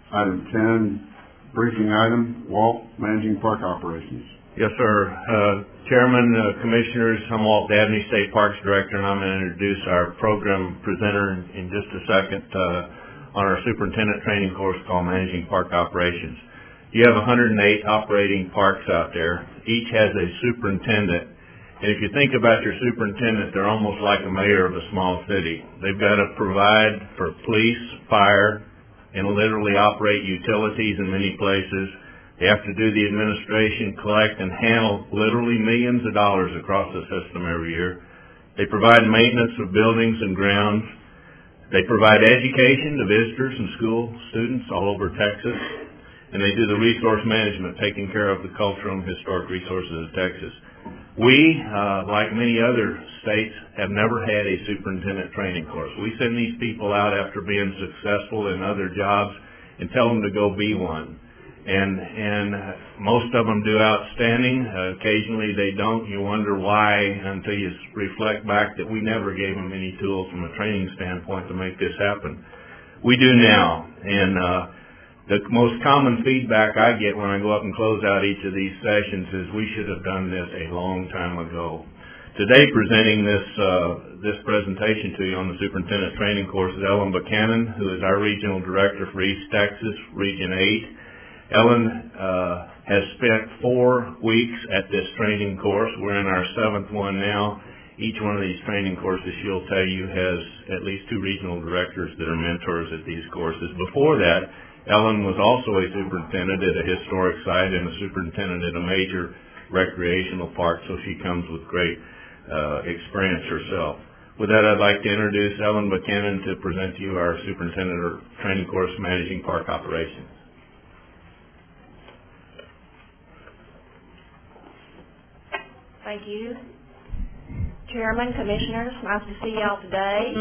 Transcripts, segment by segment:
Item 10, briefing item, Walt, Managing Park Operations. Yes, sir. Chairman, Commissioners, I'm Walt Dabney, State Parks Director, and I'm going to introduce our program presenter in just a second on our superintendent training course called Managing Park Operations. You have 108 operating parks out there. Each has a superintendent. And if you think about your superintendent, they're almost like a mayor of a small city. They've got to provide for police, fire, and literally operate utilities in many places. They have to do the administration, collect, and handle literally millions of dollars across the system every year. They provide maintenance of buildings and grounds. They provide education to visitors and school students all over Texas. And they do the resource management, taking care of the cultural and historic resources of Texas. We, like many other states, have never had a superintendent training course. We send these people out after being successful in other jobs and tell them to go be one. And most of them do outstanding. Occasionally they don't. You wonder why until you reflect back that we never gave them any tools from a training standpoint to make this happen. We do now. And the most common feedback I get when I go up and close out each of these sessions is we should have done this a long time ago. Today, presenting this presentation to you on the superintendent training course is Ellen Buchanan, who is our regional director for East Texas, Region 8. Ellen has spent 4 weeks at this training course. We're in our 7th one now. Each one of these training courses, she'll tell you, has at least 2 regional directors that are mentors at these courses. Before that, Ellen was also a superintendent at a historic site and a superintendent at a major recreational park, so she comes with great experience herself. With that, I'd like to introduce Ellen Buchanan to present to you our superintendent training course, Managing Park Operations. Thank you. Chairman, Commissioners, nice to see y'all today.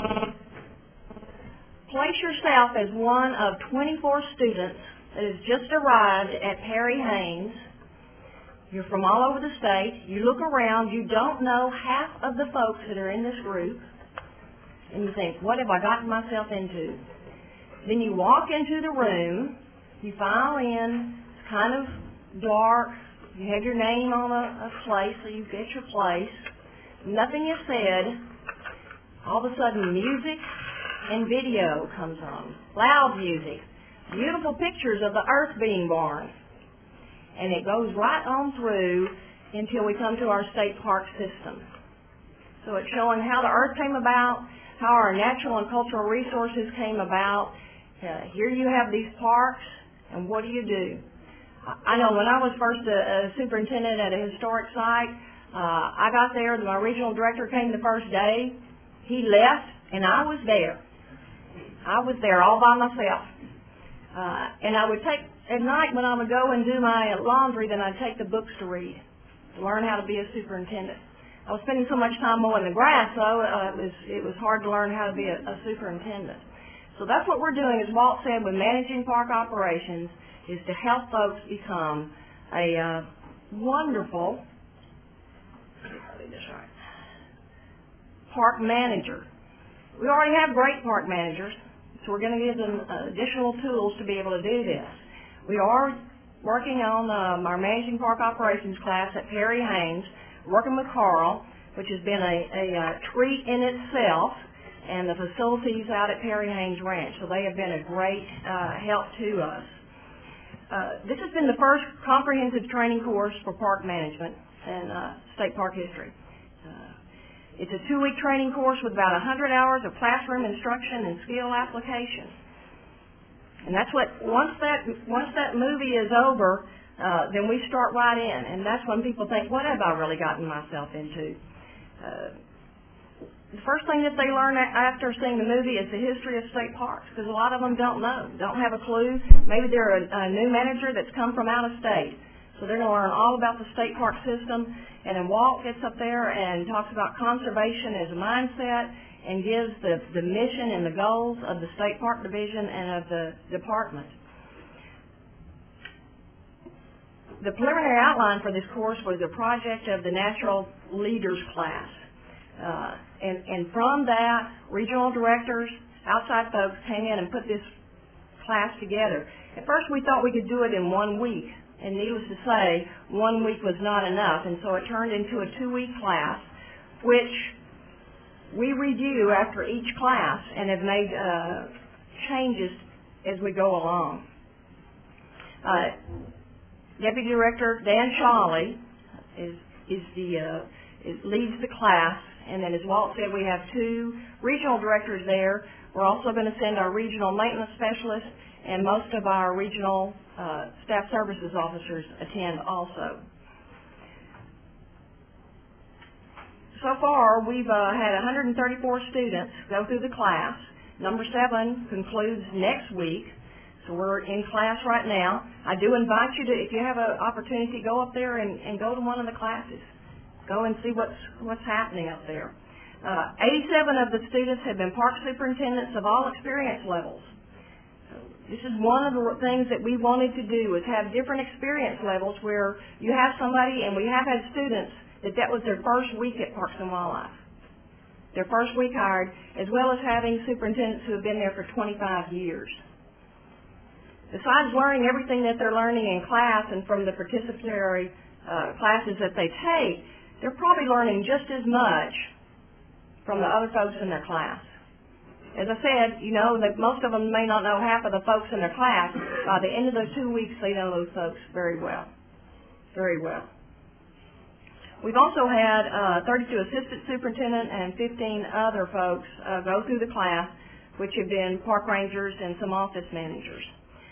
Place yourself as one of 24 students that has just arrived at Perry Haynes. You're from all over the state. You look around, you don't know half of the folks that are in this group, and you think, what have I gotten myself into? Then you walk into the room, you file in, it's kind of dark, you have your name on a place, so you get your place. Nothing is said. All of a sudden, music and video comes on. Loud music. Beautiful pictures of the earth being born. And it goes right on through until we come to our state park system. So it's showing how the earth came about, how our natural and cultural resources came about. Here you have these parks, and what do? I know when I was first a superintendent at a historic site, I got there, my regional director came the first day. He left, and I was there. I was there all by myself. And I would take, at night when I would go and do my laundry, then I'd take the books to read, to learn how to be a superintendent. I was spending so much time mowing the grass, though, it was hard to learn how to be a superintendent. So that's what we're doing, as Walt said, with Managing Park Operations, is to help folks become a wonderful park manager. We already have great park managers, so we're going to give them additional tools to be able to do this. We are working on our Managing Park Operations class at Perry Haynes, working with Carl, which has been a treat in itself, and the facilities out at Perry Haynes Ranch. So they have been a great help to us. This has been the first comprehensive training course for park management and state park history. It's a 2-week training course with about 100 hours of classroom instruction and skill application. And that's what, once that movie is over, then we start right in. And that's when people think, what have I really gotten myself into? The first thing that they learn after seeing the movie is the history of state parks, because a lot of them don't know, don't have a clue. Maybe they're a new manager that's come from out of state. So they're going to learn all about the state park system. And then Walt gets up there and talks about conservation as a mindset and gives the mission and the goals of the State Park Division and of the department. The preliminary outline for this course was a project of the Natural Leaders class. And from that, regional directors, outside folks came in and put this class together. At first we thought we could do it in 1 week, and needless to say, 1 week was not enough, and so it turned into a 2-week class, which we review after each class and have made changes as we go along. Deputy Director Dan Shawley leads the class, and then as Walt said, we have 2 regional directors there. We're also going to send our regional maintenance specialist, and most of our regional staff services officers attend also. So far, we've had 134 students go through the class. Number 7 concludes next week, so we're in class right now. I do invite you to, if you have an opportunity, go up there and go to one of the classes. Go and see what's happening up there. 87 of the students have been park superintendents of all experience levels. This is one of the things that we wanted to do, is have different experience levels where you have somebody, and we have had students that was their first week at Parks and Wildlife, their first week hired, as well as having superintendents who have been there for 25 years. Besides learning everything that they're learning in class and from the participatory classes that they take, they're probably learning just as much from the other folks in their class. As I said, you know that most of them may not know half of the folks in their class. By the end of those 2 weeks, they know those folks very well. Very well. We've also had 32 assistant superintendent and 15 other folks go through the class, which have been park rangers and some office managers.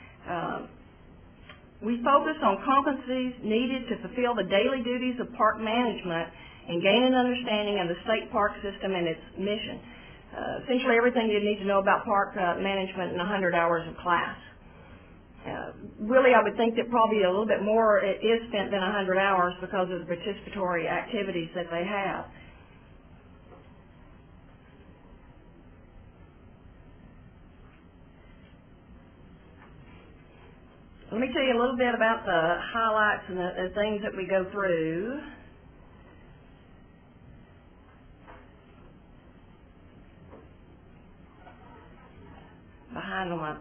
We focus on competencies needed to fulfill the daily duties of park management and gain an understanding of the state park system and its mission. Essentially everything you need to know about park management in 100 hours of class. Really, I would think that probably a little bit more is spent than 100 hours because of the participatory activities that they have. Let me tell you a little bit about the highlights and the things that we go through. Behind them.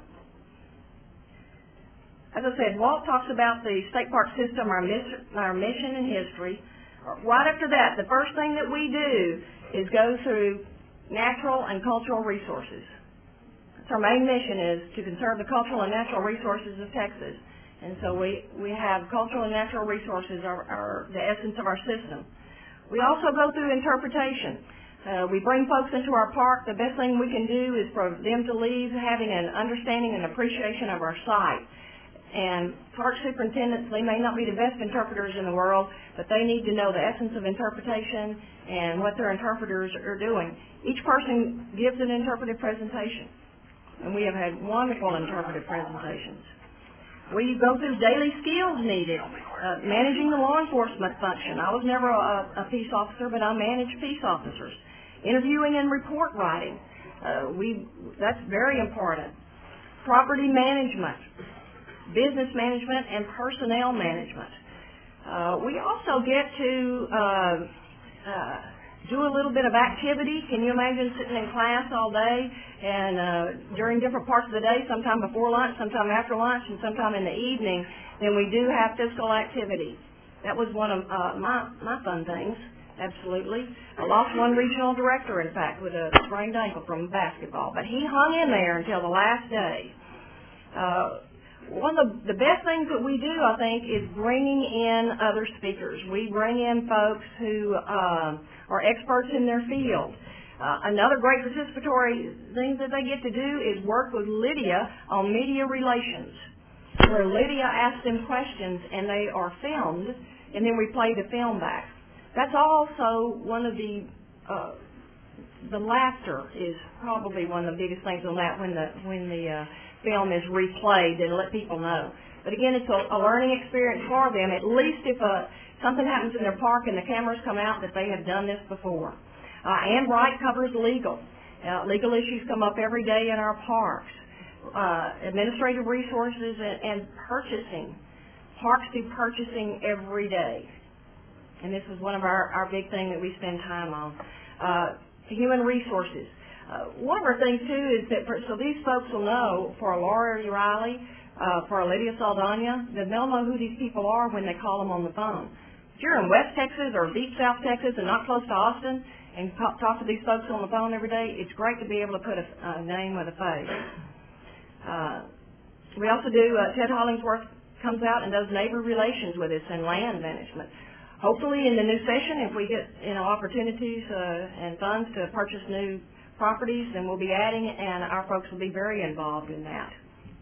As I said, Walt talks about the state park system, our mission and history. Right after that, the first thing that we do is go through natural and cultural resources. Our main mission is to conserve the cultural and natural resources of Texas. And so we have cultural and natural resources are the essence of our system. We also go through interpretation. We bring folks into our park. The best thing we can do is for them to leave having an understanding and appreciation of our site. And park superintendents, they may not be the best interpreters in the world, but they need to know the essence of interpretation and what their interpreters are doing. Each person gives an interpretive presentation, and we have had wonderful interpretive presentations. We go through daily skills needed, managing the law enforcement function. I was never a peace officer, but I managed peace officers. Interviewing and report writing, that's very important. Property management, business management, and personnel management. We also get to do a little bit of activity. Can you imagine sitting in class all day and during different parts of the day, sometime before lunch, sometime after lunch, and sometime in the evening, then we do have physical activity. That was one of my fun things, absolutely. I lost one regional director, in fact, with a sprained ankle from basketball, but he hung in there until the last day. One of the best things that we do, I think, is bringing in other speakers. We bring in folks who are experts in their field. Another great participatory thing that they get to do is work with Lydia on media relations, where Lydia asks them questions and they are filmed, and then we play the film back. That's also one of the laughter is probably one of the biggest things on that when the film is replayed and let people know. But again, it's a learning experience for them, at least if something happens in their park and the cameras come out that they have done this before. Ann Bright covers legal. Legal issues come up every day in our parks. Administrative resources and purchasing. Parks do purchasing every day. And this is one of our big things that we spend time on. Human resources. One of our things too is that, so these folks will know, for Laura Riley, for Lydia Saldana, that they'll know who these people are when they call them on the phone. If you're in West Texas or deep South Texas and not close to Austin and talk to these folks on the phone every day, it's great to be able to put a name with a face. We also do, Ted Hollingsworth comes out and does neighbor relations with us and land management. Hopefully in the new session, if we get, opportunities and funds to purchase new properties, then we'll be adding, and our folks will be very involved in that.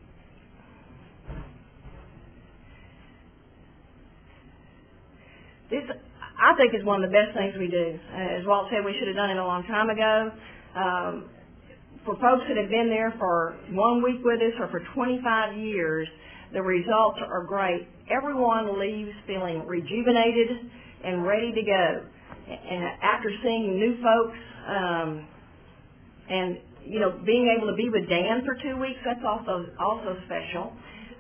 This, I think, is one of the best things we do. As Walt said, we should have done it a long time ago. For folks that have been there for 1 week with us or for 25 years, the results are great. Everyone leaves feeling rejuvenated and ready to go. And after seeing new folks, and being able to be with Dan for 2 weeks, that's also special.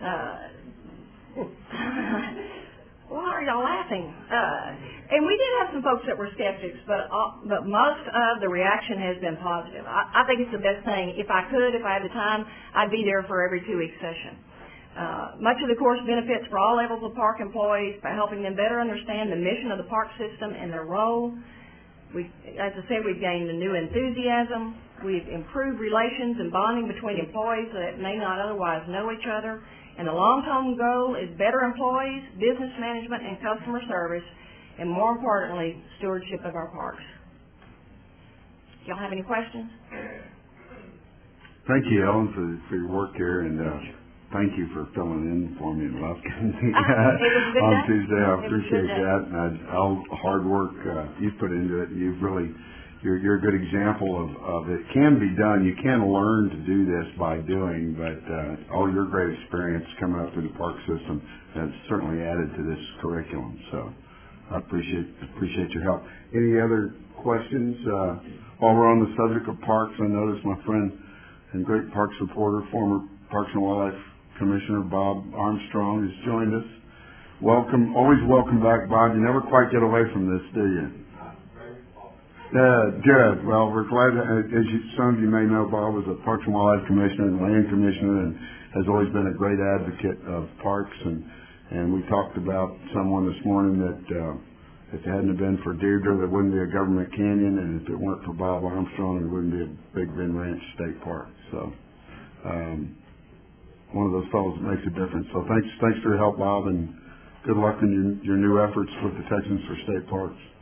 Why are y'all laughing? And we did have some folks that were skeptics, but most of the reaction has been positive. I think it's the best thing. If I had the time, I'd be there for every 2 week session. Much of the course benefits for all levels of park employees by helping them better understand the mission of the park system and their role. As I said, we've gained a new enthusiasm. We've improved relations and bonding between employees that may not otherwise know each other. And the long-term goal is better employees, business management, and customer service, and more importantly, stewardship of our parks. Do y'all have any questions? Thank you, Ellen, for your work here, and thank you for filling in for me in Lufkin on Tuesday. I appreciate that, and all the hard work you've put into it. You're a good example of it can be done. You can learn to do this by doing, but all your great experience coming up through the park system has certainly added to this curriculum. So I appreciate your help. Any other questions? While we're on the subject of parks, I noticed my friend and great parks reporter, former Parks and Wildlife Commissioner Bob Armstrong has joined us. Welcome, always welcome back, Bob. You never quite get away from this, do you? Good. Well, we're glad, some of you may know, Bob was a Parks and Wildlife Commissioner and Land Commissioner and has always been a great advocate of parks. And we talked about someone this morning that if it hadn't been for Deirdre, there wouldn't be a Government Canyon, and if it weren't for Bob Armstrong, there wouldn't be a Big Bend Ranch State Park. So one of those fellows that makes a difference. So thanks for your help, Bob, and good luck in your new efforts with the Texans for State Parks.